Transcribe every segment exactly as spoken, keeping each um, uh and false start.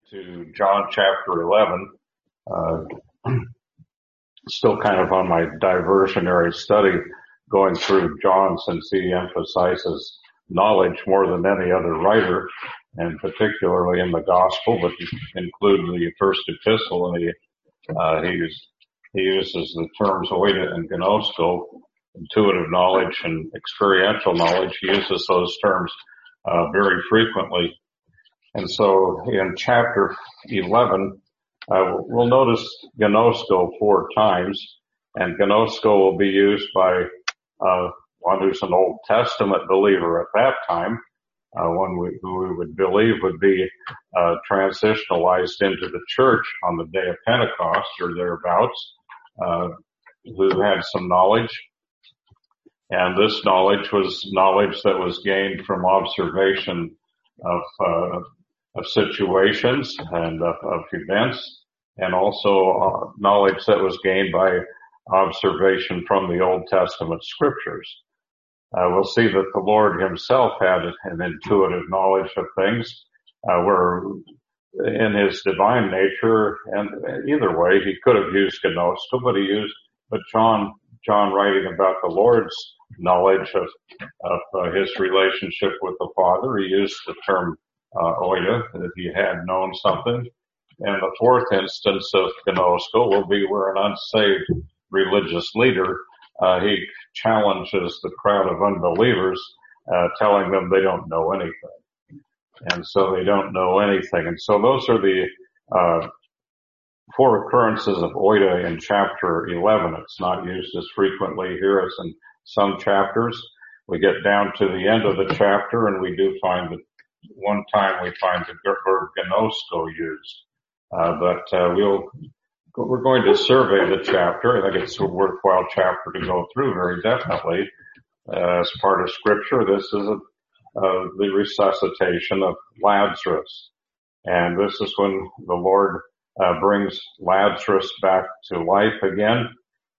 to John chapter eleven. Uh, still kind of on my diversionary study going through John, since he emphasizes knowledge more than any other writer, and particularly in the gospel, but include the first epistle, and he, uh, he, uses, he uses the terms oida and gnosko, intuitive knowledge and experiential knowledge. He uses those terms uh, very frequently. And so in chapter eleven, uh, we'll notice gnosko four times, and gnosko will be used by uh, one who's an Old Testament believer at that time, uh, one we, who we would believe would be uh, transitionalized into the church on the day of Pentecost or thereabouts, uh, who had some knowledge. And this knowledge was knowledge that was gained from observation of uh, of situations and of, of events, and also uh, knowledge that was gained by observation from the Old Testament scriptures. Uh, we'll see that the Lord himself had an intuitive knowledge of things, uh, where in his divine nature, and either way, he could have used gnosko, but he used, but John, John writing about the Lord's knowledge of, of uh, his relationship with the Father, he used the term uh, oida, that he had known something. And the fourth instance of gnosko will be where an unsaved religious leader, uh, he challenges the crowd of unbelievers, uh, telling them they don't know anything. And so they don't know anything. And so those are the, uh, four occurrences of oida in chapter eleven. It's not used as frequently here as in some chapters. We get down to the end of the chapter and we do find that one time we find the verb gnosko used. Uh, but, uh, we'll, we're going to survey the chapter. I think it's a worthwhile chapter to go through very definitely. Uh, as part of scripture, this is a, uh, the resuscitation of Lazarus. And this is when the Lord uh, brings Lazarus back to life again.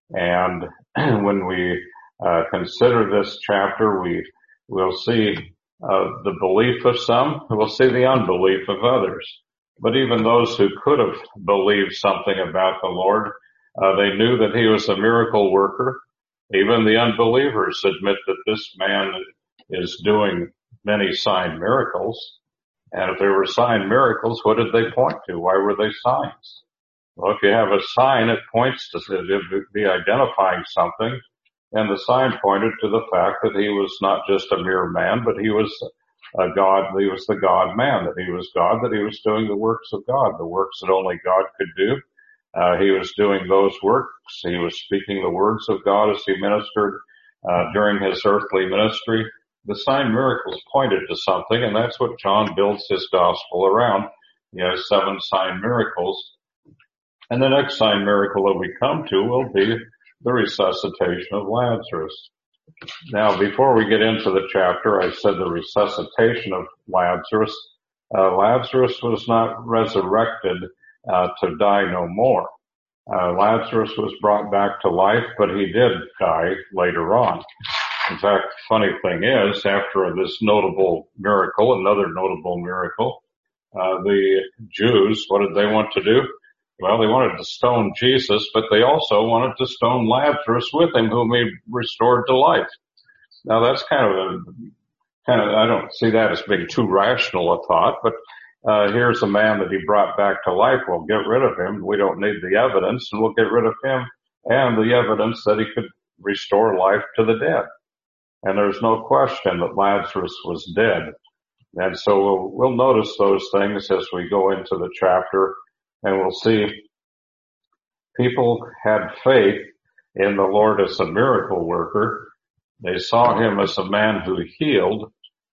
And when we uh, consider this chapter, we will see uh, the belief of some, we'll see the unbelief of others. But even those who could have believed something about the Lord, uh, they knew that he was a miracle worker. Even the unbelievers admit that this man is doing many sign miracles. And if there were sign miracles, what did they point to? Why were they signs? Well, if you have a sign, it points to, it would be identifying something. And the sign pointed to the fact that he was not just a mere man, but he was a God, he was the God man, that he was God, that he was doing the works of God, the works that only God could do. Uh, he was doing those works. He was speaking the words of God as he ministered, uh, during his earthly ministry. The sign miracles pointed to something, and that's what John builds his gospel around. He has seven sign miracles. And the next sign miracle that we come to will be the resuscitation of Lazarus. Now, before we get into the chapter, I said the resuscitation of Lazarus. Uh, Lazarus was not resurrected uh, to die no more. Uh, Lazarus was brought back to life, but he did die later on. In fact, the funny thing is, after this notable miracle, another notable miracle, uh, the Jews, what did they want to do? Well, they wanted to stone Jesus, but they also wanted to stone Lazarus with him, whom he restored to life. Now that's kind of a, kind of, I don't see that as being too rational a thought, but, uh, here's a man that he brought back to life. We'll get rid of him. We don't need the evidence, and we'll get rid of him and the evidence that he could restore life to the dead. And there's no question that Lazarus was dead. And so we'll, we'll notice those things as we go into the chapter. And we'll see people had faith in the Lord as a miracle worker. They saw him as a man who healed,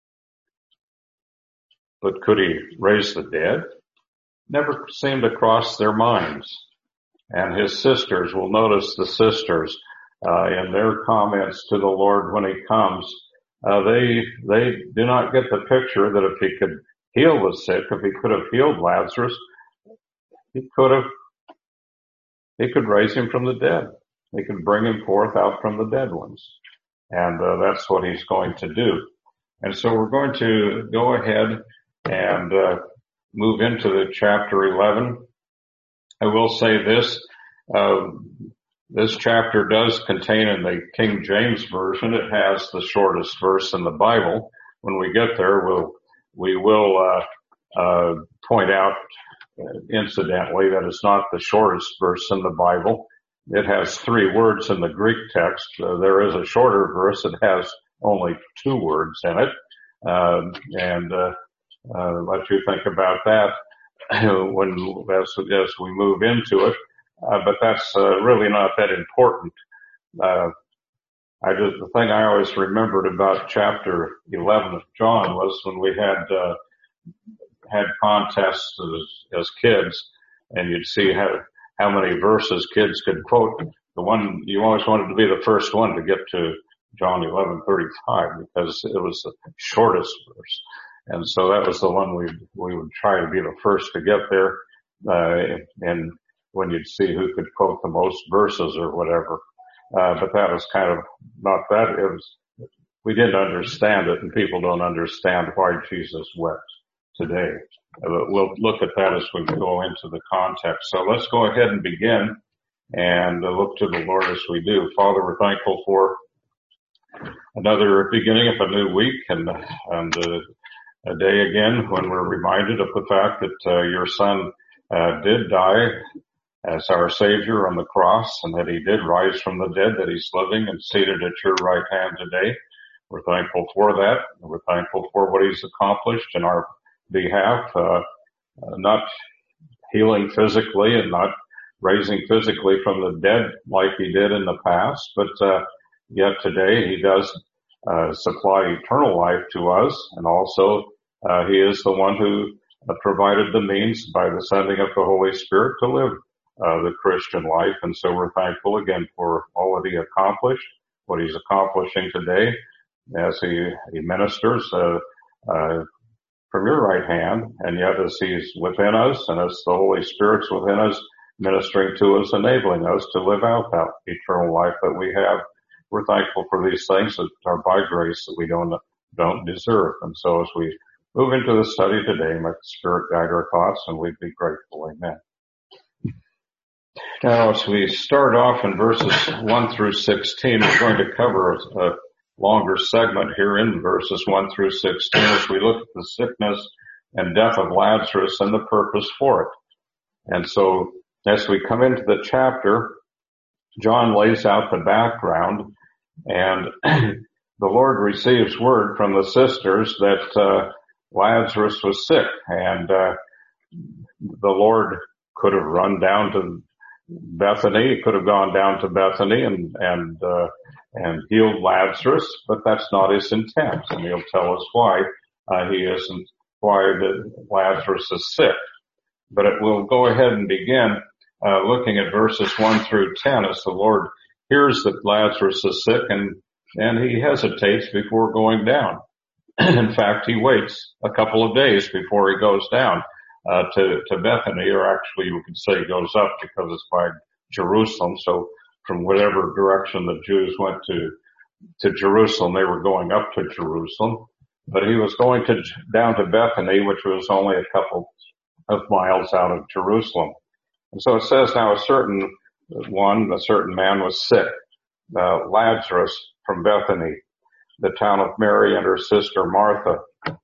but could he raise the dead? Never seemed to cross their minds. And his sisters, we'll notice the sisters, uh, in their comments to the Lord when he comes, uh, they, they do not get the picture that if he could heal the sick, if he could have healed Lazarus, He could have, he could raise him from the dead. He could bring him forth out from the dead ones. And uh, that's what he's going to do. And so we're going to go ahead and uh, move into the chapter eleven. I will say this, uh, this chapter does contain in the King James Version, it has the shortest verse in the Bible. When we get there, we'll, we will, uh, uh, point out incidentally that it's not the shortest verse in the Bible. It has three words in the Greek text. Uh, there is a shorter verse that has only two words in it. Uh, and, uh, uh, let you think about that when, as, as we move into it. Uh, but that's, uh, really not that important. Uh, I just, the thing I always remembered about chapter eleven of John was when we had, uh, had contests as, as kids, and you'd see how, how many verses kids could quote. The one, you always wanted to be the first one to get to John eleven thirty-five because it was the shortest verse. And so that was the one we, we would try to be the first to get there, uh, and when you'd see who could quote the most verses or whatever. Uh, but that was kind of not that. It was, we didn't understand it, and people don't understand why Jesus wept today. Uh, we'll look at that as we go into the context. So let's go ahead and begin and uh, look to the Lord as we do. Father, we're thankful for another beginning of a new week and, and uh, a day again when we're reminded of the fact that uh, your Son uh, did die as our Savior on the cross, and that he did rise from the dead, that he's living and seated at your right hand today. We're thankful for that. We're thankful for what he's accomplished in our behalf, uh, not healing physically and not raising physically from the dead like he did in the past, but uh, yet today he does uh, supply eternal life to us, and also uh, he is the one who uh, provided the means by the sending of the Holy Spirit to live uh, the Christian life. And so we're thankful again for all that he accomplished, what he's accomplishing today as he, he ministers uh, uh, from your right hand, and yet as he's within us and as the Holy Spirit's within us, ministering to us, enabling us to live out that eternal life that we have. We're thankful for these things that are by grace that we don't, don't deserve. And so as we move into the study today, let the Spirit guide our thoughts, and we'd be grateful. Amen. Now, as we start off in verses one through sixteen, we're going to cover a, a longer segment here in verses one through sixteen as we look at the sickness and death of Lazarus and the purpose for it. And so as we come into the chapter, John lays out the background, and the Lord receives word from the sisters that uh, Lazarus was sick, and uh, the Lord could have run down to Bethany. He could have gone down to Bethany and and uh, and healed Lazarus, but that's not his intent, and he'll tell us why uh, he isn't, why the, Lazarus is sick. But it will go ahead and begin uh, looking at verses one through ten as the Lord hears that Lazarus is sick, and and he hesitates before going down. In fact, he waits a couple of days before he goes down uh, to to Bethany, or actually you could say he goes up because it's by Jerusalem. So from whatever direction the Jews went to to Jerusalem, they were going up to Jerusalem. But he was going to down to Bethany, which was only a couple of miles out of Jerusalem. And so it says, now a certain one, a certain man was sick, uh, Lazarus from Bethany, the town of Mary and her sister Martha.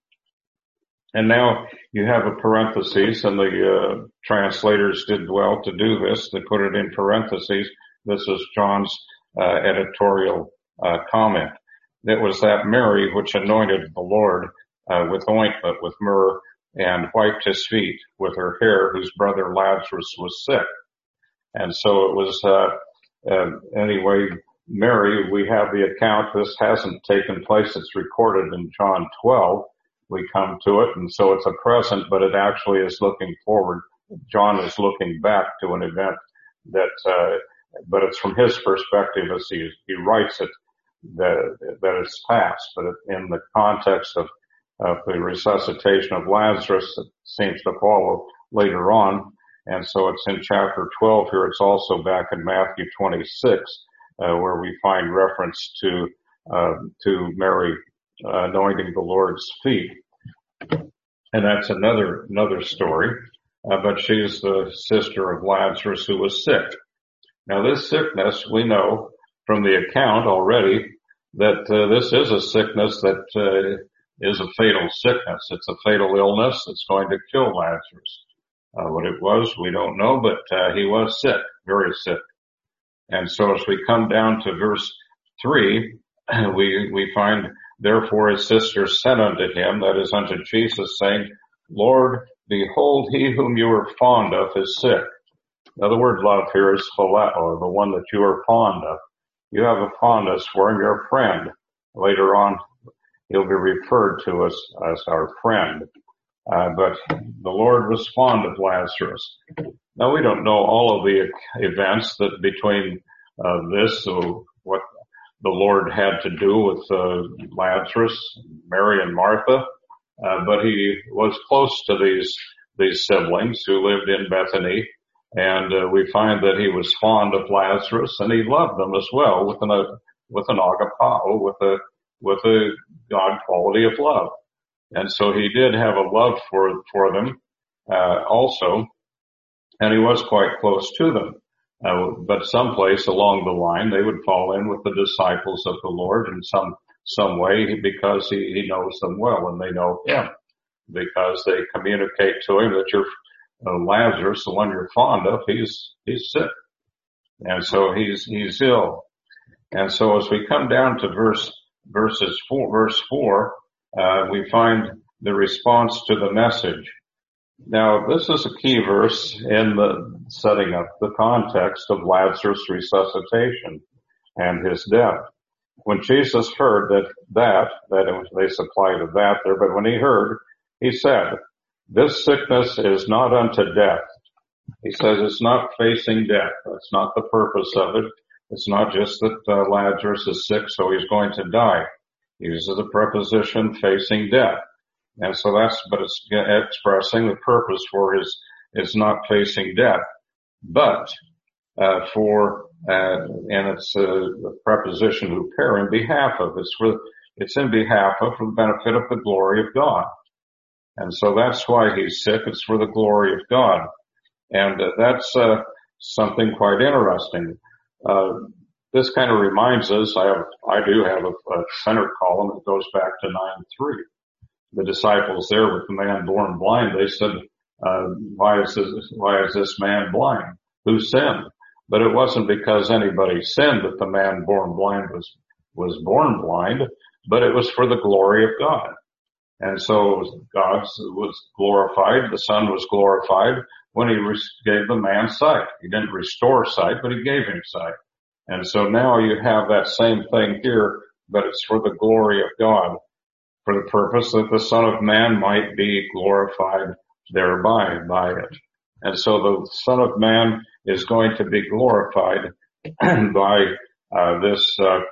And now you have a parenthesis, and the uh, translators did well to do this. They put it in parentheses. This is John's uh, editorial uh, comment. It was that Mary which anointed the Lord uh, with ointment, with myrrh, and wiped his feet with her hair, whose brother Lazarus was sick. And so it was, uh, uh, anyway, Mary, we have the account. This hasn't taken place. It's recorded in John twelve. We come to it, and so it's a present, but it actually is looking forward. John is looking back to an event that, uh, but it's from his perspective as he, he writes it, that, that it's past. But in the context of of the resuscitation of Lazarus, it seems to follow later on. And so it's in chapter twelve here. It's also back in Matthew twenty-six, uh, where we find reference to, uh, to Mary uh, anointing the Lord's feet. And that's another, another story. Uh, but she's the sister of Lazarus who was sick. Now this sickness, we know from the account already that uh, this is a sickness that uh, is a fatal sickness. It's a fatal illness that's going to kill Lazarus. Uh, what it was, we don't know, but uh, he was sick, very sick. And so as we come down to verse three, we, we find, therefore his sister said unto him, that is unto Jesus, saying, Lord, behold, he whom you are fond of is sick. Now the word love here is phileo, the one that you are fond of. You have a fondness for him, you're a friend. Later on, he'll be referred to as, as our friend. Uh, but the Lord was fond of Lazarus. Now we don't know all of the events that between uh, this, so what the Lord had to do with uh, Lazarus, Mary and Martha, uh, but he was close to these these siblings who lived in Bethany, and uh, we find that he was fond of Lazarus, and he loved them as well with an uh, with an agapao, with a with a God quality of love. And so he did have a love for, for them, uh, also, and he was quite close to them. Uh, but someplace along the line, they would fall in with the disciples of the Lord in some, some way because he, he knows them well and they know him because they communicate to him that you're, uh, Lazarus, the one you're fond of, he's, he's sick. And so he's, he's ill. And so as we come down to verse, verses four, verse four, Uh, we find the response to the message. Now, this is a key verse in the setting up the context of Lazarus' resuscitation and his death. When Jesus heard that, that, that it was, they supplied of that there, but when he heard, he said, this sickness is not unto death. He says it's not facing death. That's not the purpose of it. It's not just that uh, Lazarus is sick, so he's going to die. He uses the preposition facing death. And so that's, but it's expressing the purpose for his, is not facing death. But, uh, for, uh, and it's, uh, the preposition huper in behalf of, it's for, it's in behalf of, for the benefit of the glory of God. And so that's why he's sick. It's for the glory of God. And uh, that's, uh, something quite interesting. Uh, This kind of reminds us, I have, I do have a, a center column that goes back to nine three. The disciples there with the man born blind, they said, uh, why is this, why is this man blind? Who sinned? But it wasn't because anybody sinned that the man born blind was, was born blind, but it was for the glory of God. And so God was glorified, the Son was glorified when he gave the man sight. He didn't restore sight, but he gave him sight. And so now you have that same thing here, but it's for the glory of God, for the purpose that the Son of Man might be glorified thereby, by it. And so the Son of Man is going to be glorified by uh, this, uh,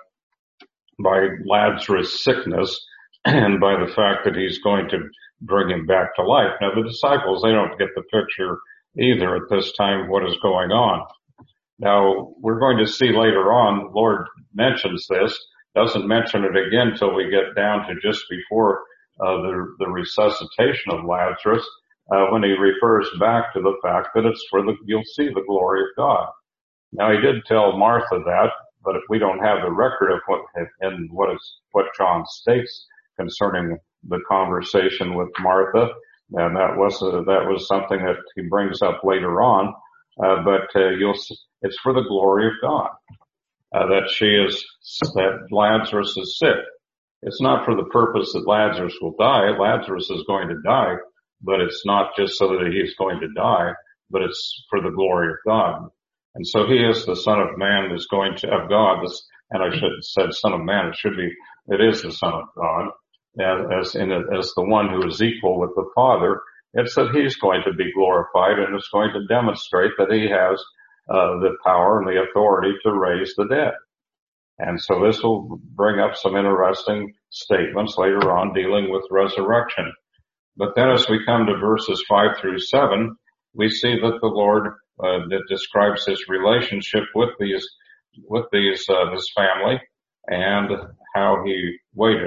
by Lazarus' sickness and by the fact that he's going to bring him back to life. Now the disciples, they don't get the picture either at this time what is going on. Now, we're going to see later on, the Lord mentions this, doesn't mention it again till we get down to just before uh, the, the resuscitation of Lazarus, uh, when he refers back to the fact that it's for the, you'll see the glory of God. Now, he did tell Martha that, but we don't have the record of what, and what is, what John states concerning the conversation with Martha, and that was, uh, that was something that he brings up later on, uh, but uh, you'll see, it's for the glory of God, uh, that she is, that Lazarus is sick. It's not for the purpose that Lazarus will die. Lazarus is going to die, but it's not just so that he's going to die, but it's for the glory of God. And so he is the Son of Man is going to, of God, this, and I should have said Son of Man, it should be, it is the Son of God, as, in it, as the one who is equal with the Father. It's that he's going to be glorified and it's going to demonstrate that he has Uh, the power and the authority to raise the dead. And so this will bring up some interesting statements later on dealing with resurrection. But then as we come to verses five through seven, we see that the Lord uh, that describes his relationship with these, with these, uh, this family and how he waited.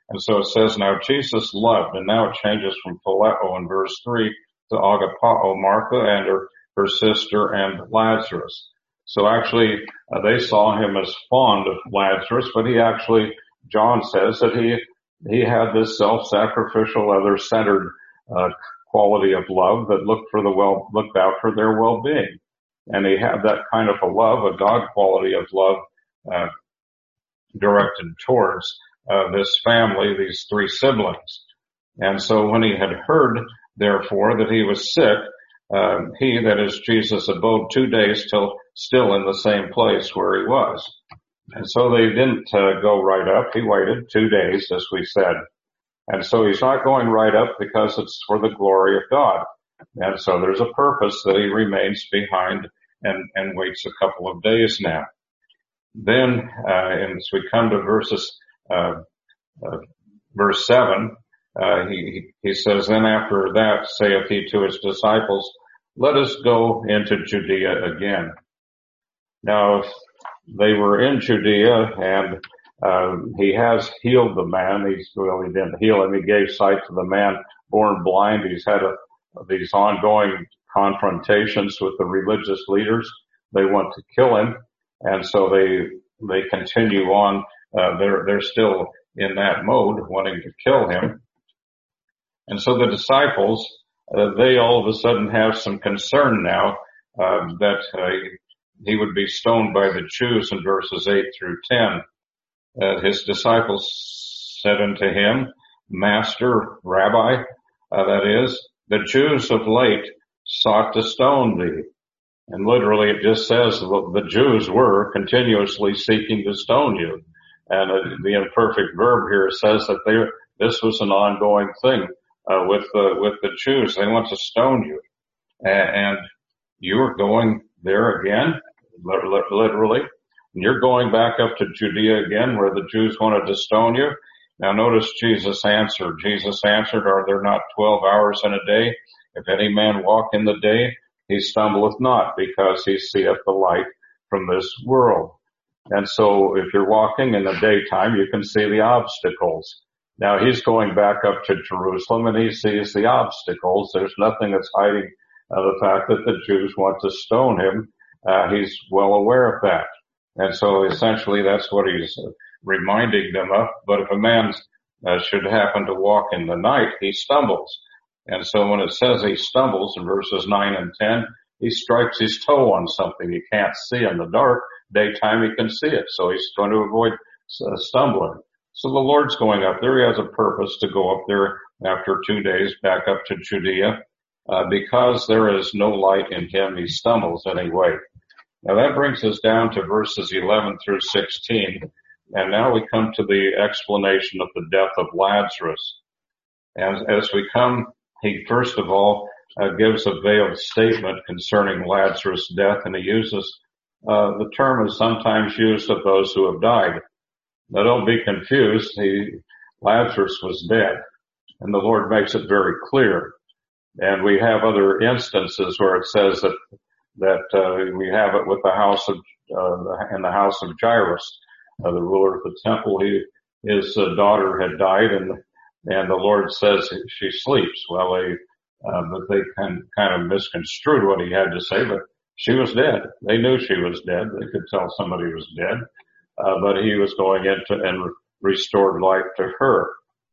And so it says, now Jesus loved, and now it changes from phileo in verse three to agapao, Martha and her, her sister and Lazarus. So actually, uh, they saw him as fond of Lazarus, but he actually, John says that he, he had this self-sacrificial, other-centered, uh, quality of love that looked for the well, looked out for their well-being. And he had that kind of a love, a God quality of love, uh, directed towards, uh, this family, these three siblings. And so when he had heard, therefore, that he was sick, uh, he, that is Jesus, abode two days till still in the same place where he was. And so they didn't uh, go right up. He waited two days, as we said. And so he's not going right up because it's for the glory of God. And so there's a purpose that he remains behind and, and waits a couple of days now. Then, uh, and as we come to verses, uh, uh verse seven, uh, he, he says, then after that saith he to his disciples, let us go into Judea again. Now, they were in Judea, and uh, he has healed the man. He's, well, he didn't heal him. He gave sight to the man born blind. He's had a, these ongoing confrontations with the religious leaders. They want to kill him, and so they they continue on. Uh, they're they're still in that mode, wanting to kill him. And so the disciples, uh, they all of a sudden have some concern now uh, that uh, he would be stoned by the Jews in verses eight through ten. Uh, his disciples said unto him, Master, Rabbi, uh, that is, the Jews of late sought to stone thee. And literally it just says the Jews were continuously seeking to stone you. And uh, the imperfect verb here says that they, this was an ongoing thing uh, with the with the Jews. They want to stone you, and, and you're going there again, literally. And you're going back up to Judea again, where the Jews wanted to stone you. Now notice Jesus answered. Jesus answered, are there not twelve hours in a day? If any man walk in the day, he stumbleth not, because he seeth the light from this world. And so if you're walking in the daytime, you can see the obstacles. Now he's going back up to Jerusalem, and he sees the obstacles. There's nothing that's hiding uh, the fact that the Jews want to stone him. Uh, he's well aware of that. And so essentially that's what he's reminding them of. But if a man uh, should happen to walk in the night, he stumbles. And so when it says he stumbles in verses nine and ten, he strikes his toe on something he can't see in the dark. Daytime he can see it, so he's going to avoid uh, stumbling. So the Lord's going up there. He has a purpose to go up there after two days back up to Judea. Uh, because there is no light in him, he stumbles anyway. Now that brings us down to verses eleven through sixteen. And now we come to the explanation of the death of Lazarus. And as we come, he first of all uh, gives a veiled statement concerning Lazarus' death, and he uses uh, the term is sometimes used of those who have died. Now don't be confused. He, Lazarus was dead, and the Lord makes it very clear. And we have other instances where it says that that uh, we have it with the house of uh, in the house of Jairus, uh, the ruler of the temple. He his uh, daughter had died, and and the Lord says she sleeps. Well, they uh, but they kind kind of misconstrued what he had to say, but she was dead. They knew she was dead. They could tell somebody was dead, uh, but he was going into and re- restored life to her.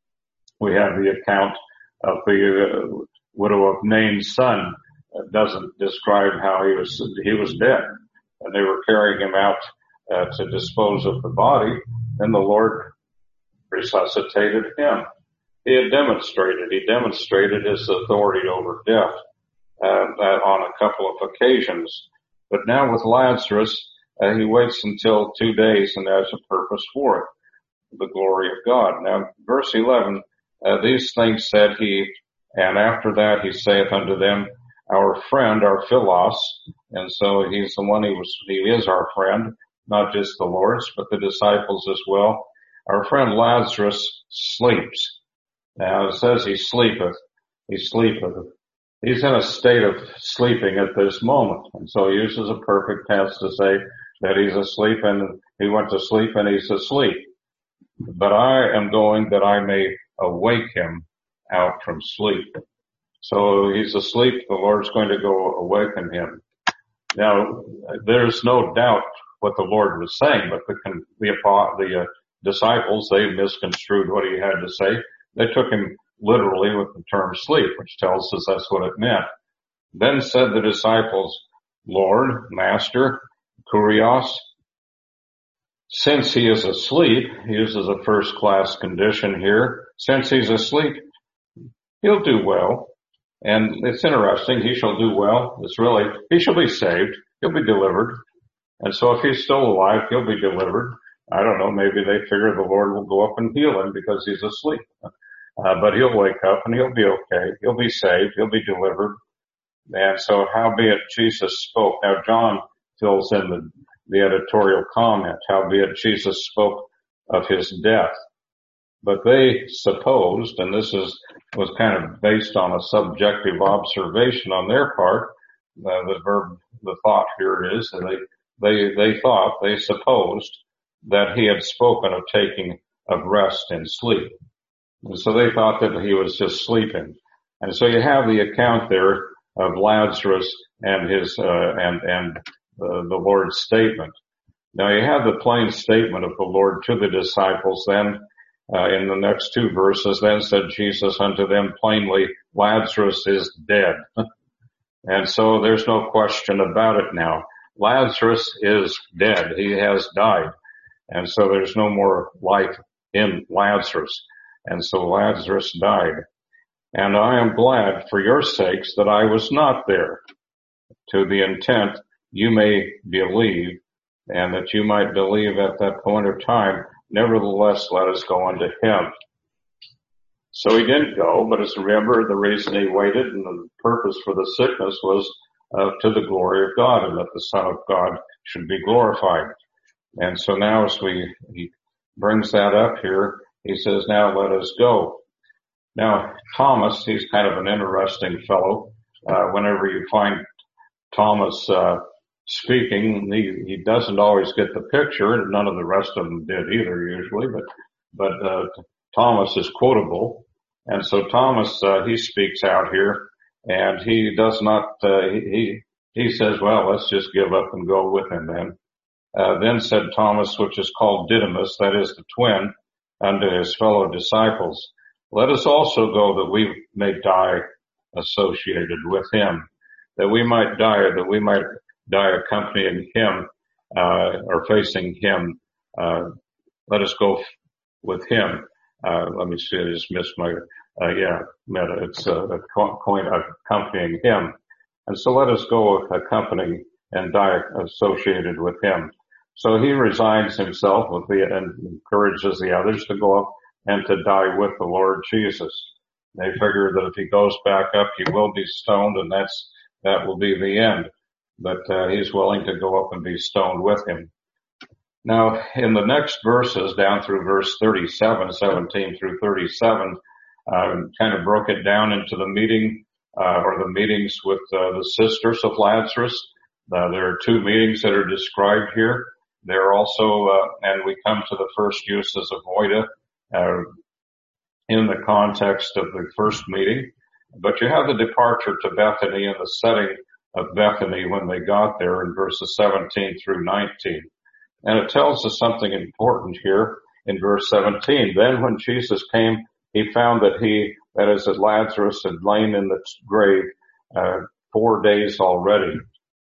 We have the account of the uh, widow of Nain's son. It doesn't describe how he was he was dead, and they were carrying him out uh, to dispose of the body, and the Lord resuscitated him. He had demonstrated he demonstrated his authority over death uh, on a couple of occasions, but now with Lazarus, uh, he waits until two days and has a purpose for it, the glory of God. Now, verse eleven, uh, these things said he, and after that he saith unto them, our friend, our Philos, and so he's the one he was, he is our friend, not just the Lord's, but the disciples as well. Our friend Lazarus sleeps. Now it says he sleepeth. He sleepeth. He's in a state of sleeping at this moment, and so he uses a perfect tense to say that he's asleep, and he went to sleep and he's asleep. but I am going that I may awake him out from sleep. So he's asleep. The Lord's going to go awaken him. Now, there's no doubt what the Lord was saying, but the, the, the uh, disciples, they misconstrued what he had to say. They took him literally with the term sleep, which tells us that's what it meant. Then said the disciples, Lord, Master, Kurios, since he is asleep, he uses a first class condition here, since he's asleep, he'll do well. And it's interesting, he shall do well. It's really, he shall be saved. He'll be delivered. And so if he's still alive, he'll be delivered. I don't know, maybe they figure the Lord will go up and heal him because he's asleep. Uh, but he'll wake up and he'll be okay. He'll be saved. He'll be delivered. And so howbeit Jesus spoke. Now John fills in the, the editorial comment. Howbeit Jesus spoke of his death. But they supposed, and this is, was kind of based on a subjective observation on their part, uh, the verb, the thought here is, and they, they, they thought, they supposed that he had spoken of taking of rest and sleep. And so they thought that he was just sleeping. And so you have the account there of Lazarus and his, uh, and, and uh, the Lord's statement. Now you have the plain statement of the Lord to the disciples then, Uh, in the next two verses, then said Jesus unto them plainly, Lazarus is dead. And so there's no question about it now. Lazarus is dead. He has died. And so there's no more life in Lazarus. And so Lazarus died. And I am glad for your sakes that I was not there, to the intent you may believe, and that you might believe at that point of time. Nevertheless, let us go unto him. So he didn't go, but as remember, the reason he waited and the purpose for the sickness was uh, to the glory of God, and that the Son of God should be glorified. And so now as we, he brings that up here, he says, now let us go. Now, Thomas, he's kind of an interesting fellow. Uh, whenever you find Thomas, uh, speaking, he, he doesn't always get the picture. None of the rest of them did either usually, but, but, uh, Thomas is quotable. And so Thomas, uh, he speaks out here and he does not, uh, he, he says, well, let's just give up and go with him then. Uh, then said Thomas, which is called Didymus, that is the twin, unto his fellow disciples, let us also go that we may die associated with him, that we might die, that we might die accompanying him, uh, or facing him. Uh, let us go f- with him. Uh, let me see, I just missed my, uh, yeah, meta. It's uh, a coin accompanying him. And so let us go accompanying and die associated with him. So he resigns himself with the, and encourages the others to go up and to die with the Lord Jesus. They figure that if he goes back up, he will be stoned, and that's, that will be the end. But uh, he's willing to go up and be stoned with him. Now, in the next verses, down through verse thirty-seven, seventeen through thirty-seven, uh, kind of broke it down into the meeting, uh, or the meetings with uh, the sisters of Lazarus. Uh, there are two meetings that are described here. There are also, uh, and we come to the first uses of oida, uh, in the context of the first meeting. But you have the departure to Bethany and the setting of Bethany when they got there in verses seventeen through nineteen. And it tells us something important here in verse seventeen. Then when Jesus came, he found that he, that is, that Lazarus had lain in the grave, uh, four days already.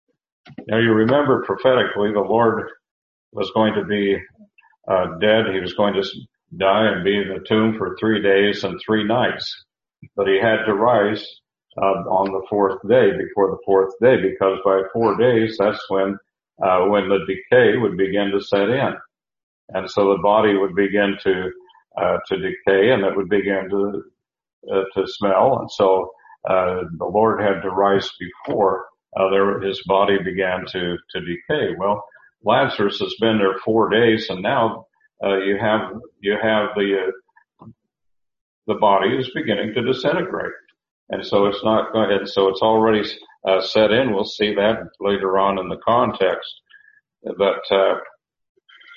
Now you remember prophetically the Lord was going to be, uh, dead. He was going to die and be in the tomb for three days and three nights. But he had to rise, uh, on the fourth day, before the fourth day, because by four days, that's when Uh, when the decay would begin to set in. And so the body would begin to, uh, to decay, and it would begin to, uh, to smell. And so, uh, the Lord had to rise before, uh, there, his body began to, to decay. Well, Lazarus has been there four days, and now, uh, you have, you have the, uh, the body is beginning to disintegrate. And so it's not going, and so it's already, uh, set in. We'll see that later on in the context. But, uh,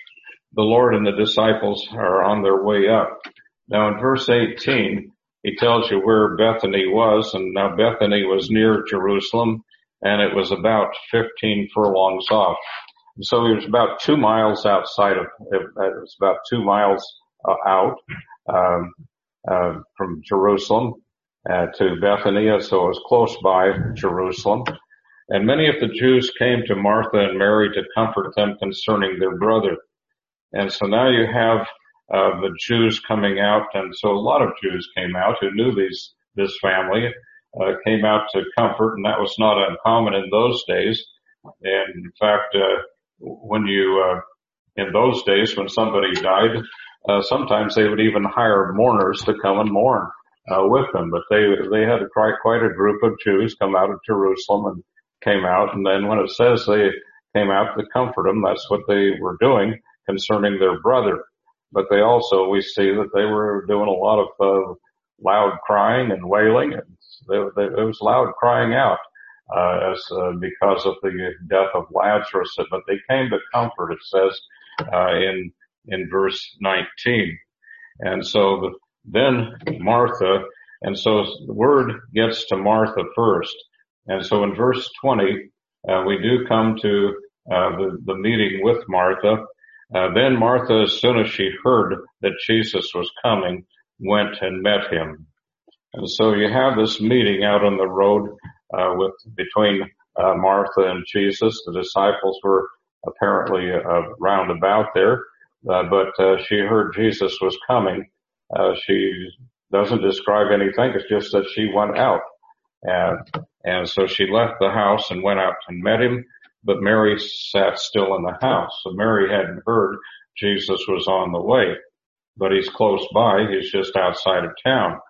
the Lord and the disciples are on their way up. Now in verse eighteen, he tells you where Bethany was, and now Bethany was near Jerusalem, and it was about fifteen furlongs off. So he was about two miles outside of, it was about two miles uh, out um, uh, from Jerusalem uh, to Bethany, so it was close by Jerusalem. And many of the Jews came to Martha and Mary to comfort them concerning their brother. And so now you have uh, the Jews coming out, and so a lot of Jews came out who knew these this family, uh, came out to comfort, and that was not uncommon in those days. And in fact, uh, when you, uh, in those days when somebody died, uh, sometimes they would even hire mourners to come and mourn, uh, with them. But they, they had quite, quite a group of Jews come out of Jerusalem and came out. And then when it says they came out to comfort them, that's what they were doing concerning their brother. But they also, we see that they were doing a lot of, uh, loud crying and wailing. And they, they, it was loud crying out. Uh, as, uh, because of the death of Lazarus, but they came to comfort, it says, uh, in, in verse nineteen. And so the, then Martha, and so the word gets to Martha first. And so in verse twenty, uh, we do come to, uh, the, the meeting with Martha. Uh, then Martha, as soon as she heard that Jesus was coming, went and met him. And so you have this meeting out on the road, uh, with, between, uh, Martha and Jesus. The disciples were apparently, uh, round about there, uh, but, uh, she heard Jesus was coming. Uh, she doesn't describe anything. It's just that she went out. And, and so she left the house and went out and met him, but Mary sat still in the house. So Mary hadn't heard Jesus was on the way, but he's close by. He's just outside of town.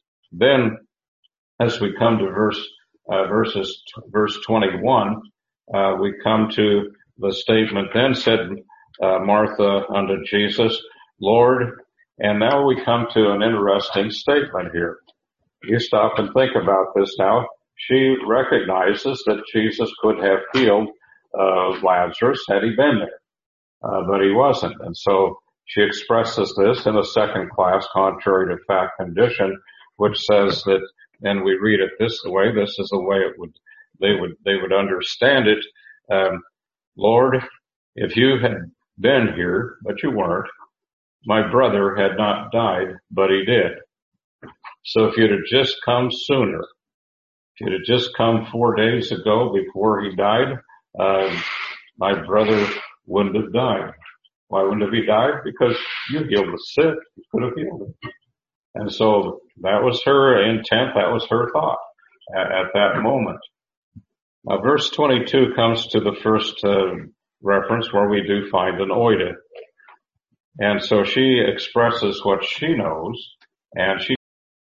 Then, as we come to verse, uh, verses, verse twenty-one, uh, we come to the statement, then said, uh, Martha unto Jesus, Lord, and now we come to an interesting statement here. You stop and think about this now. She recognizes that Jesus could have healed, uh, Lazarus had he been there, uh, but he wasn't. And so she expresses this in a second class contrary to fact condition, which says that, and we read it this way, this is the way it would, they would, they would understand it. Um, Lord, if you had been here, but you weren't, my brother had not died, but he did. So if you'd have just come sooner, if you'd have just come four days ago before he died, uh, my brother wouldn't have died. Why wouldn't have he died? Because you healed the sick. You could have healed him. And so that was her intent. That was her thought at, at that moment. Now, verse twenty-two comes to the first uh, reference where we do find an oida. And so she expresses what she knows, and she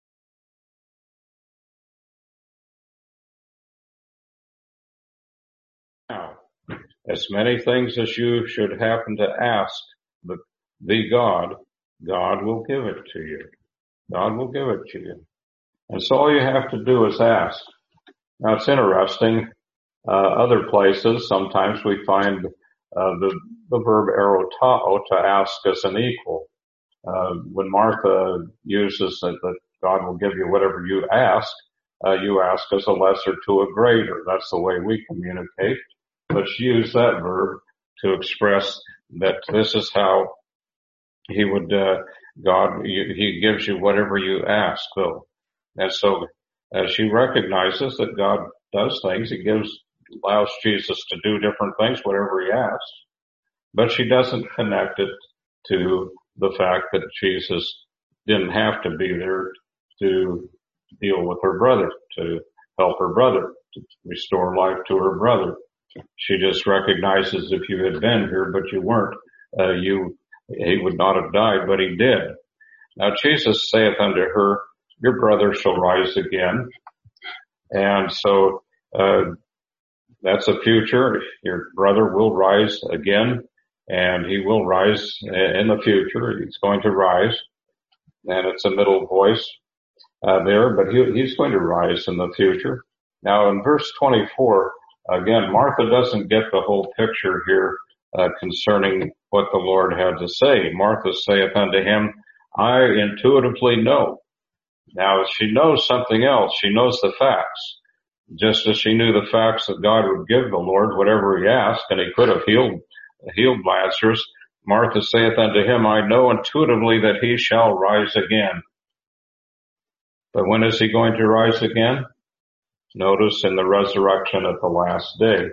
now, as many things as you should happen to ask the, the God, God will give it to you. God will give it to you. And so all you have to do is ask. Now it's interesting, uh, other places, sometimes we find, uh, the, the verb erotao, to ask as an equal. Uh, when Martha uses that, that God will give you whatever you ask, uh, you ask as a lesser to a greater. That's the way we communicate. But she used that verb to express that this is how he would, uh, God, he gives you whatever you ask, though. And so, as she recognizes that God does things, he gives, allows Jesus to do different things, whatever he asks. But she doesn't connect it to the fact that Jesus didn't have to be there to deal with her brother, to help her brother, to restore life to her brother. She just recognizes if you had been here, but you weren't, uh, you, he would not have died, but he did. Now Jesus saith unto her, your brother shall rise again. And so, uh, that's a future. Your brother will rise again, and he will rise in the future. He's going to rise, and it's a middle voice, uh, there, but he, he's going to rise in the future. Now in verse twenty-four, again, Martha doesn't get the whole picture here uh, concerning what the Lord had to say. Martha saith unto him, I intuitively know. Now she knows something else. She knows the facts. Just as she knew the facts that God would give the Lord whatever he asked, and he could have healed, healed Lazarus. Martha saith unto him, I know intuitively that he shall rise again. But when is he going to rise again? Notice in the resurrection at the last day.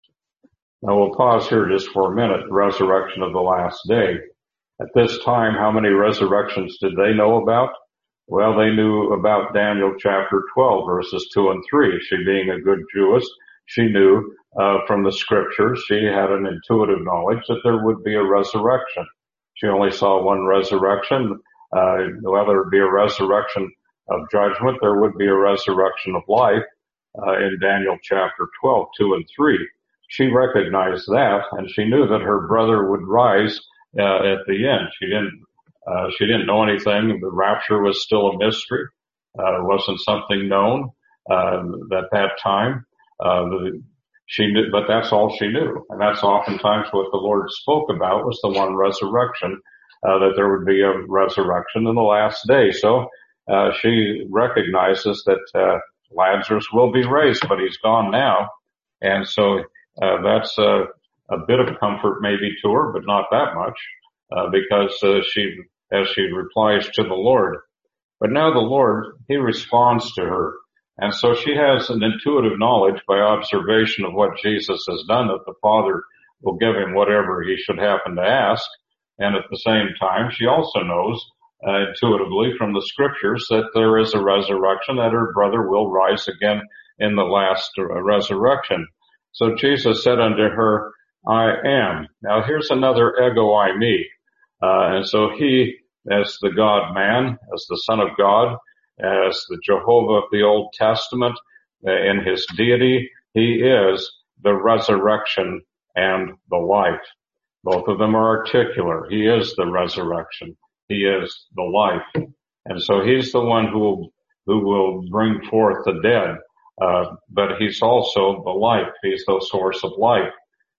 Now we'll pause here just for a minute. The resurrection of the last day. At this time, how many resurrections did they know about? Well, they knew about Daniel chapter twelve, verses two and three. She being a good Jewess, she knew uh, from the scriptures, she had an intuitive knowledge that there would be a resurrection. She only saw one resurrection. Uh, whether it be a resurrection of judgment, there would be a resurrection of life uh, in Daniel chapter twelve, two and three. She recognized that, and she knew that her brother would rise uh, at the end. She didn't Uh, she didn't know anything. The rapture was still a mystery. Uh, it wasn't something known, uh, at that time. Uh, the, she knew, but that's all she knew. And that's oftentimes what the Lord spoke about was the one resurrection, uh, that there would be a resurrection in the last day. So, uh, she recognizes that, uh, Lazarus will be raised, but he's gone now. And so, uh, that's a, a bit of comfort maybe to her, but not that much, uh, because, uh, she, as she replies to the Lord. But now the Lord, he responds to her. And so she has an intuitive knowledge by observation of what Jesus has done, that the Father will give him whatever he should happen to ask. And at the same time, she also knows uh, intuitively from the scriptures that there is a resurrection, that her brother will rise again in the last uh, resurrection. So Jesus said unto her, I am. Now here's another ego I me. Uh, and so he, as the God-man, as the Son of God, as the Jehovah of the Old Testament, uh, in his deity, he is the resurrection and the life. Both of them are articular. He is the resurrection. He is the life. And so he's the one who will, who will bring forth the dead. Uh, but he's also the life. He's the source of life.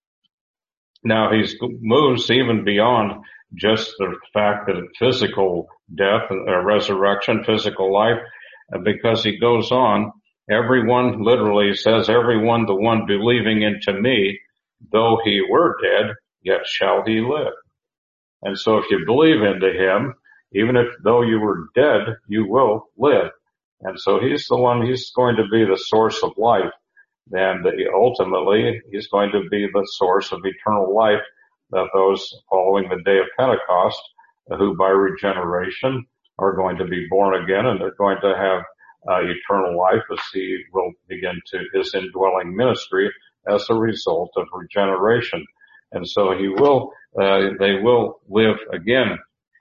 Now he moves even beyond just the fact that physical death, uh, resurrection, physical life, uh, because he goes on, everyone, literally says, everyone, the one believing into me, though he were dead, yet shall he live. And so if you believe into him, even if though you were dead, you will live. And so he's the one, he's going to be the source of life. And ultimately, he's going to be the source of eternal life that those following the day of Pentecost, who by regeneration are going to be born again, and they're going to have uh, eternal life as he will begin to his indwelling ministry as a result of regeneration. And so he will, uh, they will live again.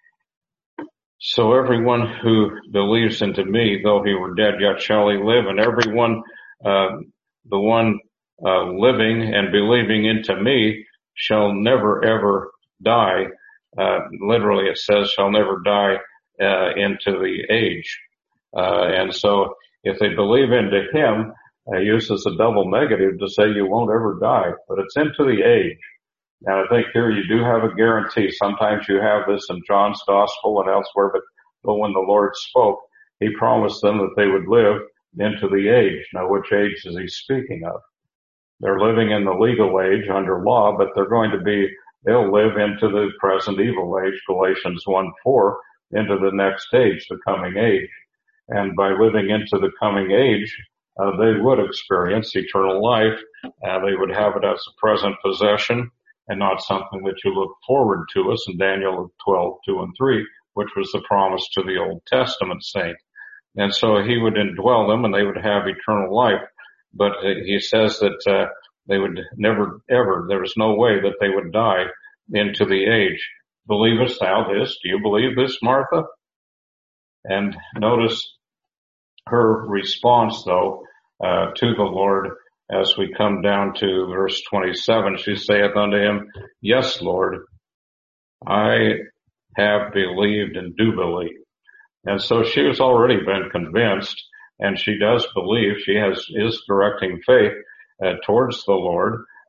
So everyone who believes into me, though he were dead, yet shall he live, and everyone, uh, the one uh, living and believing into me shall never ever die. Uh, literally it says shall never die, uh, into the age. Uh, and so if they believe into him, uh, uses a double negative to say you won't ever die, but it's into the age. Now I think here you do have a guarantee. Sometimes you have this in John's gospel and elsewhere, but, but when the Lord spoke, he promised them that they would live into the age. Now which age is he speaking of? They're living in the legal age under law, but they're going to be, they'll live into the present evil age, Galatians one four, into the next age, the coming age. And by living into the coming age, uh, they would experience eternal life. Uh, they would have it as a present possession and not something that you look forward to, us in Daniel twelve, two and three, which was the promise to the Old Testament saint. And so he would indwell them and they would have eternal life. But he says that uh, they would never, ever, there was no way that they would die into the age. Believest thou this? Do you believe this, Martha? And notice her response, though, uh, to the Lord as we come down to verse twenty-seven. She saith unto him, Yes, Lord, I have believed and do believe. And so she has already been convinced, and she does believe. She has is directing faith uh, towards the Lord,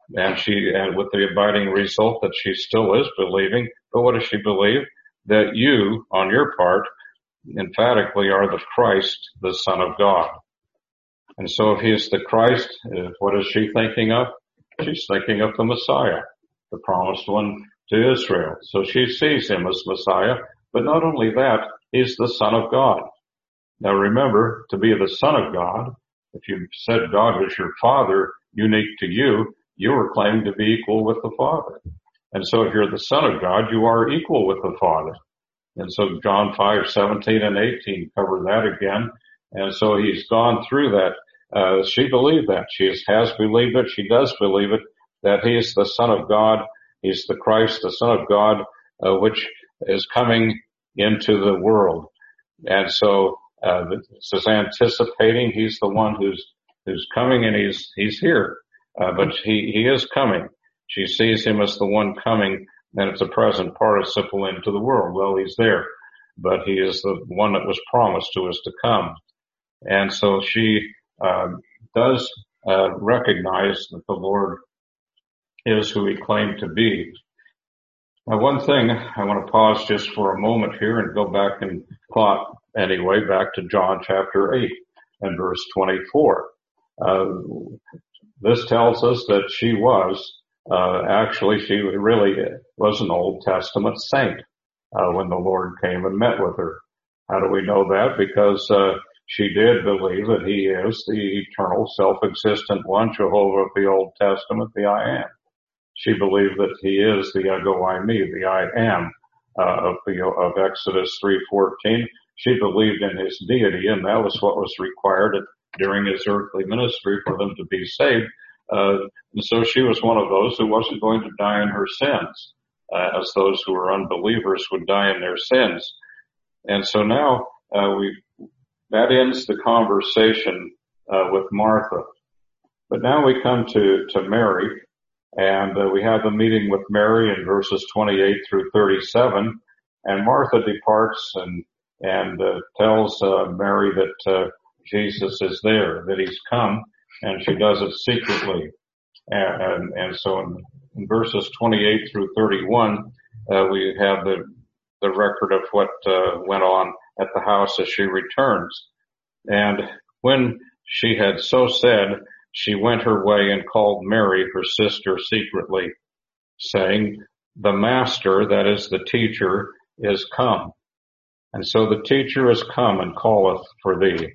And she, and with the abiding result that she still is believing. But what does she believe? That you, on your part, emphatically are the Christ, the Son of God. And so if he is the Christ, what is she thinking of? She's thinking of the Messiah, the promised one to Israel. So she sees him as Messiah, but not only that, he's the Son of God. Now remember, to be the Son of God, if you said God was your Father, unique to you, you were claiming to be equal with the Father. And so if you're the Son of God, you are equal with the Father. And so John five, seventeen and eighteen cover that again. And so he's gone through that. Uh, she believed that. She has believed it. She does believe it, that he is the Son of God. He's the Christ, the Son of God, uh, which is coming into the world. And so, uh, this is anticipating he's the one who's, who's coming, and he's, he's here. Uh, but he, he is coming. She sees him as the one coming, and it's a present participle into the world. Well, he's there, but he is the one that was promised to us to come. And so she, uh, does, uh, recognize that the Lord is who he claimed to be. Now, one thing I want to pause just for a moment here and go back and plot anyway back to John chapter eight and verse twenty-four. Uh, this tells us that she was, uh, actually she really was an Old Testament saint, uh, when the Lord came and met with her. How do we know that? Because, uh, she did believe that he is the eternal self-existent one, Jehovah of the Old Testament, the I Am. She believed that he is the Ego I Me, the I Am, uh, of the, of Exodus three fourteen. She believed in his deity, and that was what was required during his earthly ministry for them to be saved. Uh, and so she was one of those who wasn't going to die in her sins, uh, as those who were unbelievers would die in their sins. And so now, uh, we, that ends the conversation, uh, with Martha. But now we come to, to Mary. And uh, we have the meeting with Mary in verses twenty-eight through thirty-seven. And Martha departs and and uh, tells uh, Mary that uh, Jesus is there, that he's come, and she does it secretly. And, and, and so in, in verses twenty-eight through thirty-one, uh, we have the the record of what uh, went on at the house as she returns. And when she had so said, she went her way and called Mary, her sister, secretly, saying, the master, that is the teacher, is come. And so the teacher is come and calleth for thee.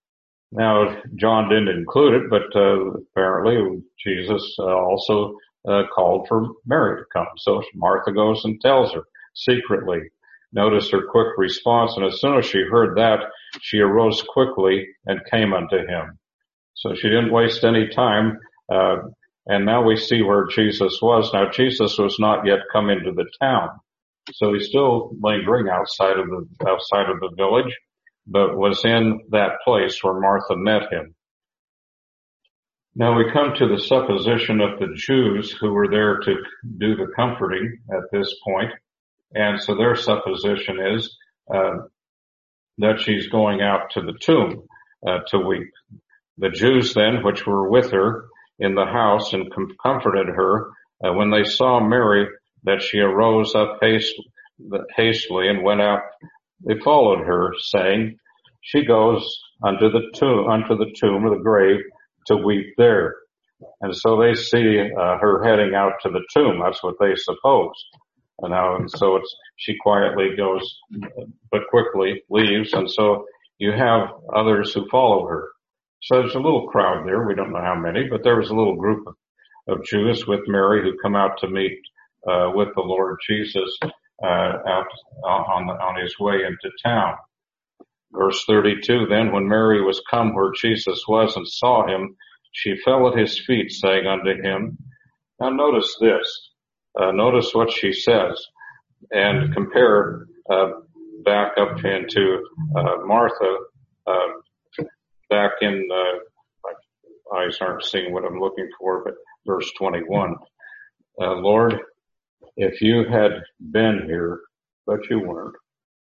Now, John didn't include it, but uh, apparently Jesus uh, also uh, called for Mary to come. So Martha goes and tells her secretly. Notice her quick response, and as soon as she heard that, she arose quickly and came unto him. So she didn't waste any time, uh, and now we see where Jesus was. Now Jesus was not yet come into the town, so he's still lingering outside of the, outside of the village, but was in that place where Martha met him. Now we come to the supposition of the Jews who were there to do the comforting at this point, and so their supposition is, uh, that she's going out to the tomb, uh, to weep. The Jews then, which were with her in the house and com- comforted her, uh, when they saw Mary, that she arose up haste, hastily and went out, they followed her, saying, she goes unto the tomb, unto the tomb or the grave to weep there. And so they see uh, her heading out to the tomb. That's what they supposed. And now, and so it's, she quietly goes, but quickly leaves. And so you have others who follow her. So there's a little crowd there. We don't know how many, but there was a little group of, of Jews with Mary who come out to meet, uh, with the Lord Jesus, uh, out on, the, on his way into town. Verse thirty-two, then when Mary was come where Jesus was and saw him, she fell at his feet, saying unto him, now notice this, uh, notice what she says, and compare, uh, back up into, uh, Martha, uh, back in, uh, my eyes aren't seeing what I'm looking for, but verse twenty-one, uh, Lord, if you had been here, but you weren't,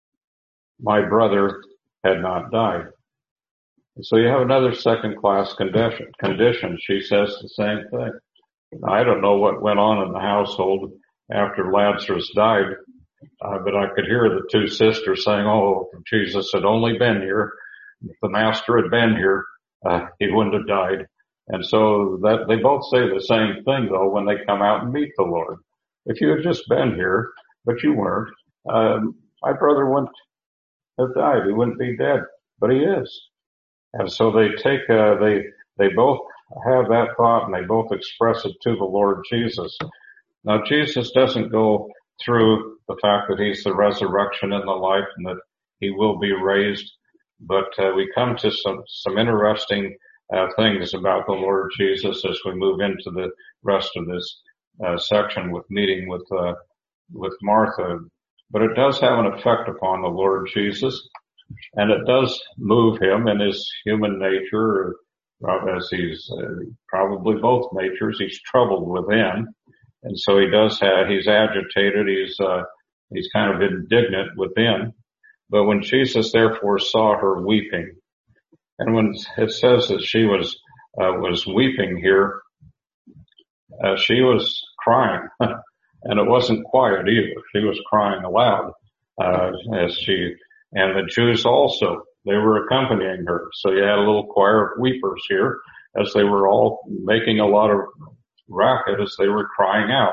my brother had not died. And so you have another second class condition, condition. She says the same thing. I don't know what went on in the household after Lazarus died, uh, but I could hear the two sisters saying, oh, if Jesus had only been here, if the master had been here, uh, he wouldn't have died. And so that they both say the same thing, though, when they come out and meet the Lord. If you had just been here, but you weren't, um, my brother wouldn't have died. He wouldn't be dead, but he is. And so they take, uh, they, they both have that thought and they both express it to the Lord Jesus. Now, Jesus doesn't go through the fact that he's the resurrection and the life and that he will be raised, but uh, we come to some, some interesting uh, things about the Lord Jesus as we move into the rest of this uh, section with meeting with, uh, with Martha. But it does have an effect upon the Lord Jesus, and it does move him in his human nature, as he's uh, probably both natures. He's troubled within. And so he does have, he's agitated, he's, uh, he's kind of indignant within. But when Jesus therefore saw her weeping, and when it says that she was, uh, was weeping here, uh, she was crying. And it wasn't quiet either. She was crying aloud, uh, as she, and the Jews also, they were accompanying her. So you had a little choir of weepers here as they were all making a lot of racket as they were crying out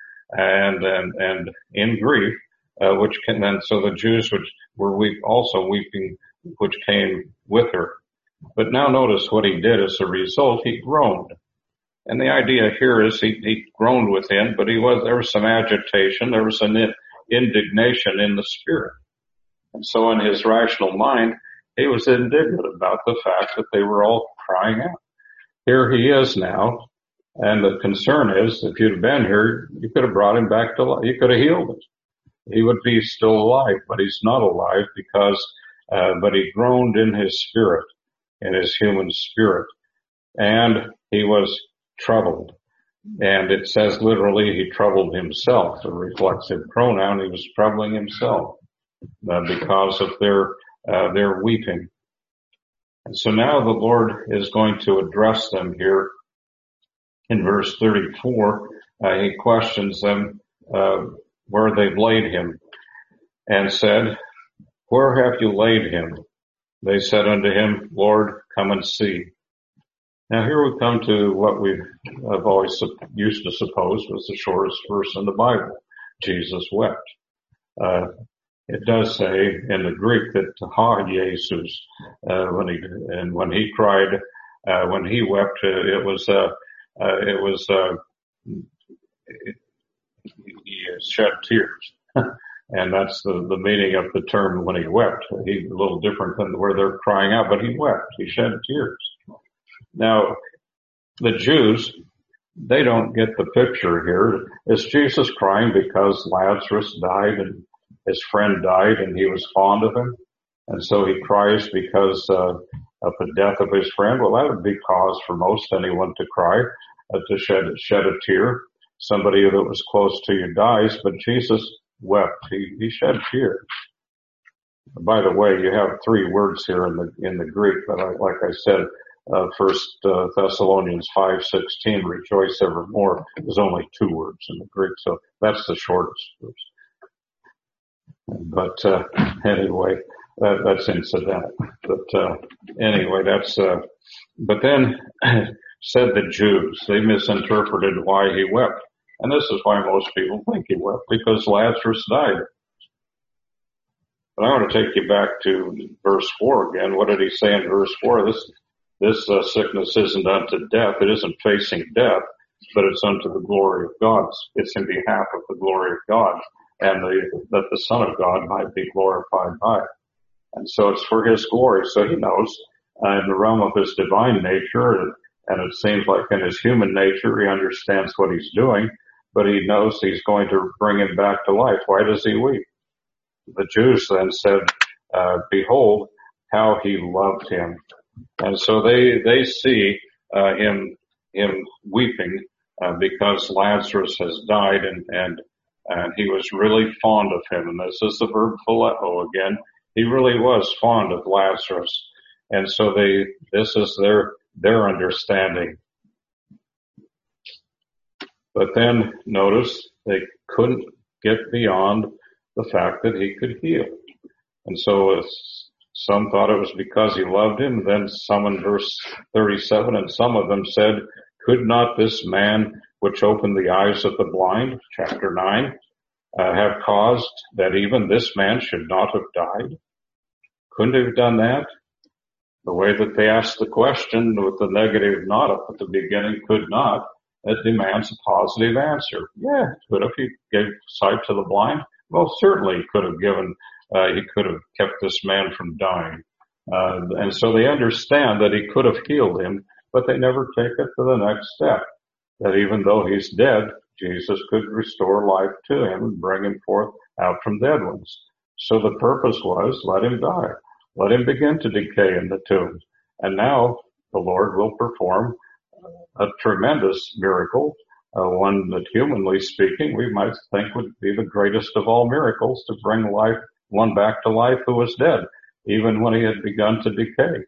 and and and in grief, uh, which can then so the Jews which were weep also weeping, which came with her. But now notice what he did as a result. He groaned, and the idea here is he, he groaned within, but he was there was some agitation, there was an indignation in the spirit, and so in his rational mind he was indignant about the fact that they were all crying out. Here he is now. And the concern is, if you'd been here, you could have brought him back to life. You could have healed him. He would be still alive, but he's not alive because, uh, but he groaned in his spirit, in his human spirit. And he was troubled. And it says literally he troubled himself, a reflexive pronoun. He was troubling himself, uh, because of their, uh, their weeping. And so now the Lord is going to address them here. In verse thirty-four, uh, he questions them, uh, where they've laid him, and said, where have you laid him? They said unto him, Lord, come and see. Now here we come to what we have always used to suppose was the shortest verse in the Bible. Jesus wept. Uh, it does say in the Greek that ha Jesus, uh, when he, and when he cried, uh, when he wept, uh, it was, uh, Uh, it was, uh, it, he shed tears. And that's the, the meaning of the term when he wept. He's a little different than where they're crying out, but he wept. He shed tears. Now, the Jews, they don't get the picture here. Is Jesus crying because Lazarus died and his friend died and he was fond of him? And so he cries because, uh, of the death of his friend? Well, that would be cause for most anyone to cry, uh, to shed, shed a tear. Somebody that was close to you dies, but Jesus wept. He, he shed tears. By the way, you have three words here in the, in the Greek, but I, like I said, uh, first, uh, Thessalonians five sixteen, rejoice evermore, is only two words in the Greek, so that's the shortest verse. But, uh, anyway, That, that's incidental. But, uh, anyway, that's, uh, but then said the Jews, they misinterpreted why he wept. And this is why most people think he wept, because Lazarus died. But I want to take you back to verse four again. What did he say in verse four? This, this, uh, sickness isn't unto death. It isn't facing death, but it's unto the glory of God. It's in behalf of the glory of God and the, that the Son of God might be glorified by it. And so it's for his glory. So he knows, uh, in the realm of his divine nature, and it seems like in his human nature, he understands what he's doing, but he knows he's going to bring him back to life. Why does he weep? The Jews then said, uh, behold how he loved him. And so they, they see, uh, him, him weeping, uh, because Lazarus has died and, and, and he was really fond of him. And this is the verb phileo again. He really was fond of Lazarus. And so they, this is their, their understanding. But then notice they couldn't get beyond the fact that he could heal. And so some thought it was because he loved him. Then some in verse thirty-seven, and some of them said, could not this man which opened the eyes of the blind, chapter nine, uh, have caused that even this man should not have died? Couldn't he have done that? The way that they asked the question with the negative not up at the beginning, could not, it demands a positive answer. Yeah, could have. He gave sight to the blind. Well, certainly he could have given, uh, he could have kept this man from dying. Uh, and so they understand that he could have healed him, but they never take it to the next step. That even though he's dead, Jesus could restore life to him and bring him forth out from dead ones. So the purpose was, let him die. Let him begin to decay in the tomb. And now the Lord will perform a tremendous miracle, uh, one that humanly speaking we might think would be the greatest of all miracles, to bring life, one back to life who was dead, even when he had begun to decay.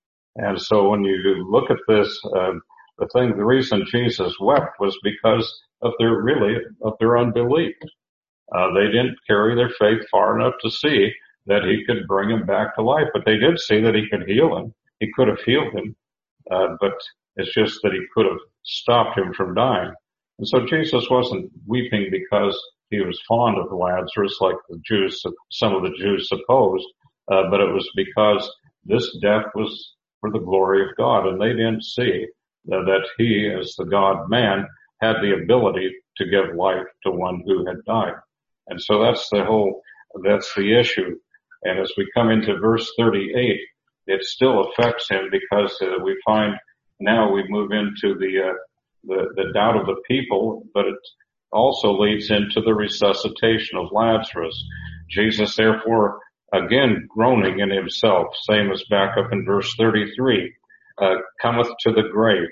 And so when you look at this, uh, the thing, the reason Jesus wept was because of their really, of their unbelief. Uh, they didn't carry their faith far enough to see that he could bring him back to life, but they did see that he could heal him. He could have healed him, uh, but it's just that he could have stopped him from dying. And so Jesus wasn't weeping because he was fond of Lazarus, like the Jews, some of the Jews supposed, uh, but it was because this death was for the glory of God, and they didn't see uh, that he, as the God-man, had the ability to give life to one who had died. And so that's the whole, that's the issue. And as we come into verse thirty-eight, it still affects him because uh, we find now we move into the, uh, the, the doubt of the people, but it also leads into the resuscitation of Lazarus. Jesus, therefore, again groaning in himself, same as back up in verse thirty-three, uh, cometh to the grave.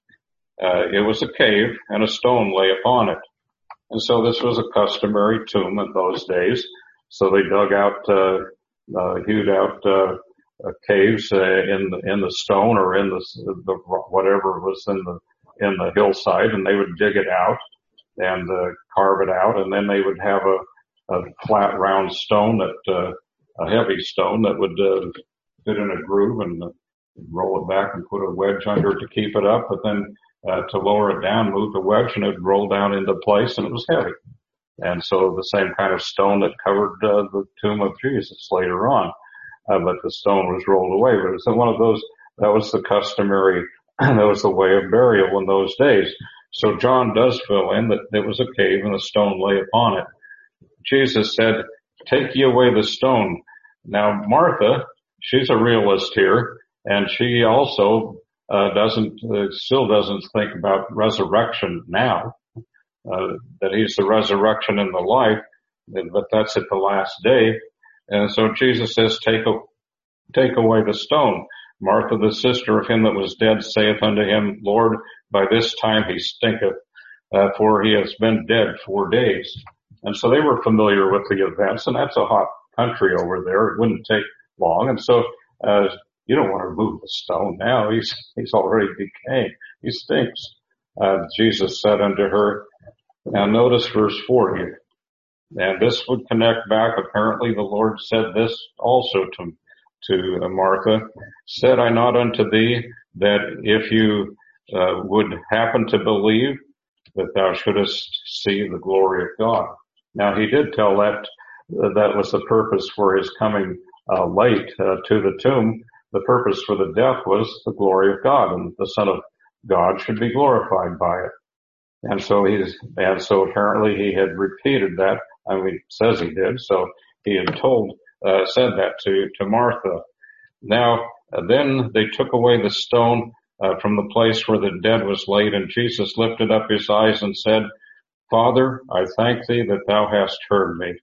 Uh, it was a cave and a stone lay upon it. And so this was a customary tomb in those days. So they dug out, uh, uh, hewed out, uh, uh caves, uh, in the, in the stone or in the, the, whatever was in the, in the hillside, and they would dig it out and, uh, carve it out, and then they would have a, a flat round stone that, uh, a heavy stone that would, uh, fit in a groove and uh, roll it back and put a wedge under it to keep it up, but then, uh, to lower it down, move the wedge, and it would roll down into place, and it was heavy. And so the same kind of stone that covered uh, the tomb of Jesus later on, uh, but the stone was rolled away. But it's one of those, that was the customary, that was the way of burial in those days. So John does fill in that there was a cave and a stone lay upon it. Jesus said, take ye away the stone. Now Martha, she's a realist here, and she also uh, doesn't, uh, still doesn't think about resurrection now. Uh, that he's the resurrection and the life, but that's at the last day. And so Jesus says, take, a, take away the stone. Martha, the sister of him that was dead, saith unto him, Lord, by this time he stinketh, uh, for he has been dead four days. And so they were familiar with the events, and that's a hot country over there. It wouldn't take long. And so, uh, you don't want to remove the stone now. He's, he's already decaying. He stinks. Uh, Jesus said unto her, now notice verse forty, and this would connect back. Apparently the Lord said this also to, to Martha, said I not unto thee that if you uh, would happen to believe that thou shouldest see the glory of God. Now he did tell that uh, that was the purpose for his coming uh, late uh, to the tomb. The purpose for the death was the glory of God, and the Son of God should be glorified by it. And so he's, and so apparently he had repeated that. I mean, it says he did. So he had told, uh, said that to, to Martha. Now, uh, then they took away the stone, uh, from the place where the dead was laid, and Jesus lifted up his eyes and said, Father, I thank thee that thou hast heard me.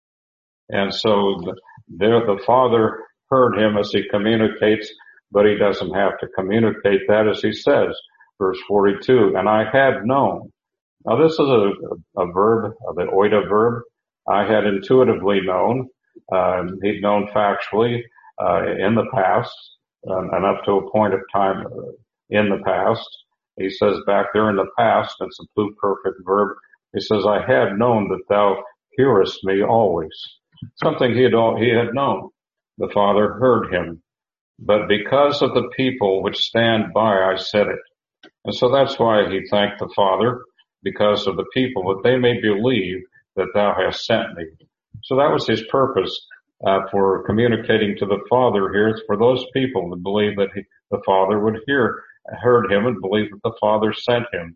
And so the, there the Father heard him as he communicates, but he doesn't have to communicate that as he says. Verse forty-two, and I had known. Now this is a, a verb, the oida verb. I had intuitively known. Um, he'd known factually uh, in the past, um, and up to a point of time uh, in the past. He says back there in the past, it's a pluperfect verb. He says, I had known that thou hearest me always. Something he had, he had known. The Father heard him. But because of the people which stand by, I said it. And so that's why he thanked the Father, because of the people, that they may believe that thou hast sent me. So that was his purpose uh, for communicating to the Father here. It's for those people to believe that he, the Father would hear, heard him and believe that the Father sent him.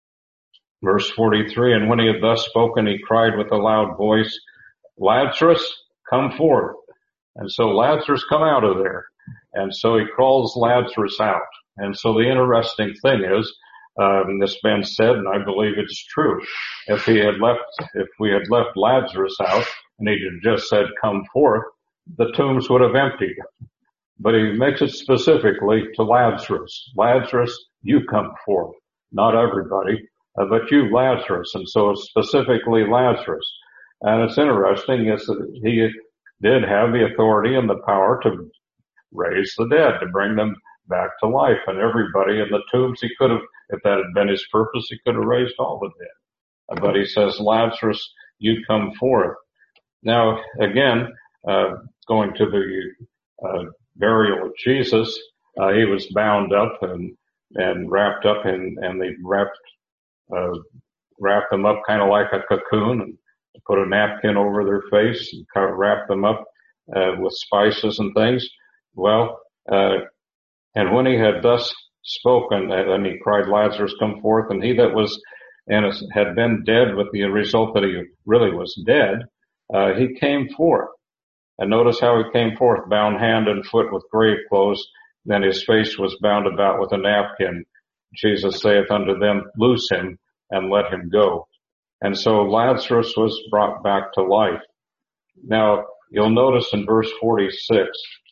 Verse forty-three, and when he had thus spoken, he cried with a loud voice, Lazarus, come forth. And so Lazarus, come out of there. And so he calls Lazarus out. And so the interesting thing is, um, this man said, and I believe it's true, if he had left, if we had left Lazarus out and he had just said, come forth, the tombs would have emptied. But he makes it specifically to Lazarus. Lazarus, you come forth. Not everybody, uh, but you, Lazarus. And so specifically Lazarus. And it's interesting is that he did have the authority and the power to raise the dead, to bring them back to life. And everybody in the tombs, he could have, if that had been his purpose, he could have raised all the dead. But he says, Lazarus, you come forth. Now, again, uh, going to the uh, burial of Jesus, uh, he was bound up and, and wrapped up in, and they wrapped, uh, wrapped them up kind of like a cocoon and put a napkin over their face and kind of wrapped them up, uh, with spices and things. Well, uh, and when he had thus spoken, and he cried, Lazarus, come forth, and he that was, and had been dead with the result that he really was dead, uh, he came forth. And notice how he came forth, bound hand and foot with grave clothes. Then his face was bound about with a napkin. Jesus saith unto them, loose him and let him go. And so Lazarus was brought back to life. Now, you'll notice in verse forty-six,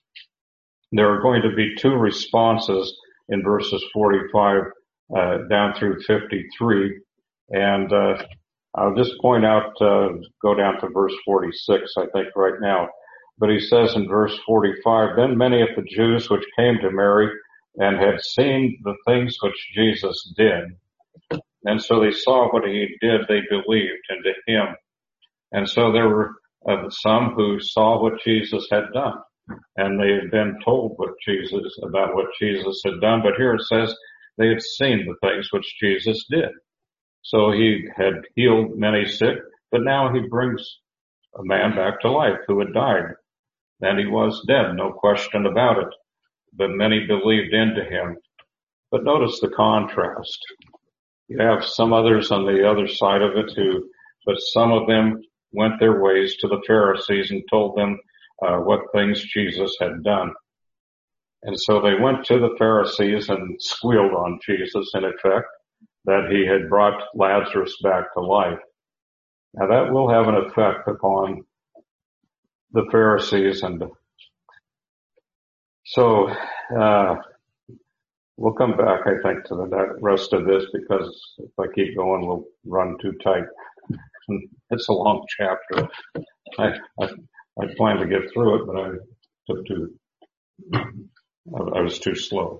there are going to be two responses in verses forty-five uh, down through fifty-three. And uh, I'll just point out, uh, go down to verse forty-six, I think, right now. But he says in verse forty-five, then many of the Jews which came to Mary and had seen the things which Jesus did, and so they saw what he did, they believed into him. And so there were uh, some who saw what Jesus had done, and they had been told what Jesus, about what Jesus had done. But here it says they had seen the things which Jesus did. So he had healed many sick, but now he brings a man back to life who had died. And he was dead, no question about it. But many believed into him. But notice the contrast. You have some others on the other side of it who, but some of them went their ways to the Pharisees and told them uh, what things Jesus had done. And so they went to the Pharisees and squealed on Jesus, in effect, that he had brought Lazarus back to life. Now that will have an effect upon the Pharisees, and so uh we'll come back, I think, to the rest of this, because if I keep going, we'll run too tight. It's a long chapter. I I, I planned to get through it, but I took too. I, I was too slow.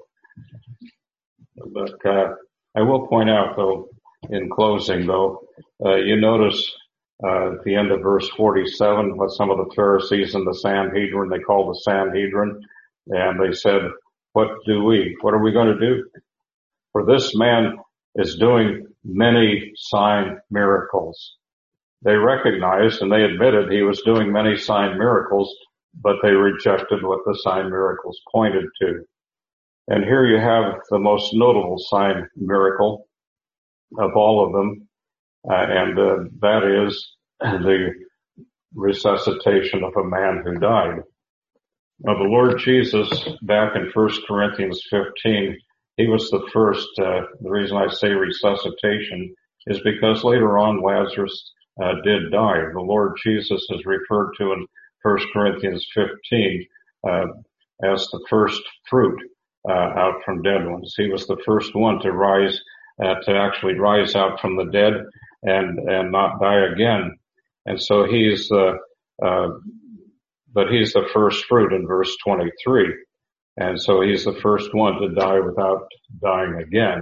But uh I will point out, though, in closing, though, uh you notice Uh, at the end of verse forty-seven, what some of the Pharisees and the Sanhedrin, they called the Sanhedrin, and they said, what do we, what are we going to do? For this man is doing many sign miracles. They recognized and they admitted he was doing many sign miracles, but they rejected what the sign miracles pointed to. And here you have the most notable sign miracle of all of them. Uh, and uh, that is the resuscitation of a man who died. Now, the Lord Jesus, back in First Corinthians fifteen, he was the first. Uh, the reason I say resuscitation is because later on Lazarus uh, did die. The Lord Jesus is referred to in First Corinthians fifteen uh, as the first fruit uh, out from dead ones. He was the first one to rise, uh, to actually rise out from the dead and, and not die again. And so he's the, uh, but he's the first fruit in verse twenty-three. And so he's the first one to die without dying again.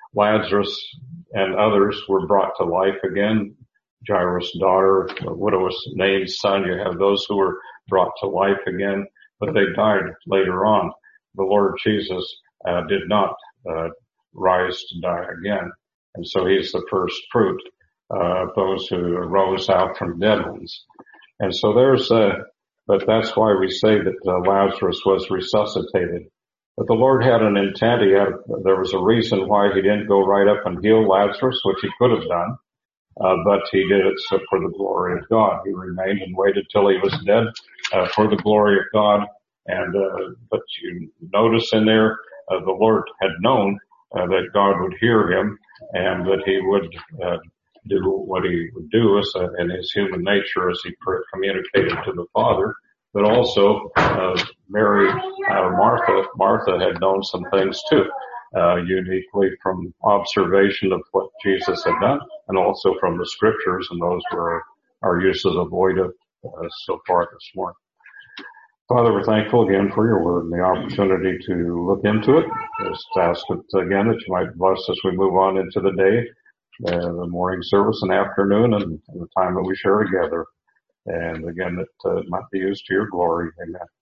Lazarus and others were brought to life again. Jairus' daughter, the widow's named son, you have those who were brought to life again, but they died later on. The Lord Jesus uh, did not uh, rise to die again. And so he's the first fruit uh, of those who rose out from dead ones. And so there's, uh, but that's why we say that uh, Lazarus was resuscitated. But the Lord had an intent. He had, there was a reason why he didn't go right up and heal Lazarus, which he could have done. Uh, but he did it so for the glory of God. He remained and waited till he was dead, uh, for the glory of God. And, uh, but you notice in there, uh, the Lord had known, uh, that God would hear him and that he would, uh, do what he would do as a, in his human nature as he communicated to the Father. But also, uh, Mary, uh, Martha, Martha had known some things too. Uh, uniquely from observation of what Jesus had done and also from the scriptures, and those were our uses of Oida uh, so far this morning. Father, we're thankful again for your word and the opportunity to look into it. Just ask it again that you might bless us as we move on into the day, uh, the morning service and afternoon, and, and the time that we share together. And again, that uh, it might be used to your glory. Amen.